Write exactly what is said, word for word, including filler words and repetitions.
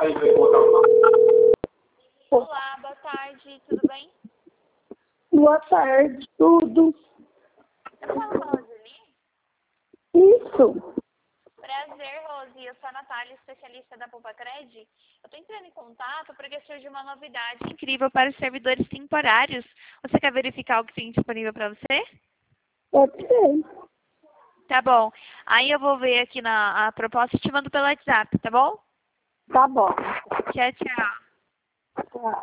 Olá, boa tarde, tudo bem? Boa tarde, tudo. Eu falo com a Roseli? Isso. Prazer, Rose. Eu sou a Natália, especialista da Poupa Cred. Eu tô entrando em contato porque surgiu uma novidade incrível para os servidores temporários. Você quer verificar o que tem disponível para você? Pode ser. Tá bom. Aí eu vou ver aqui na a proposta e te mando pelo WhatsApp, tá bom? Tá bom. Tchau, tchau. Tá.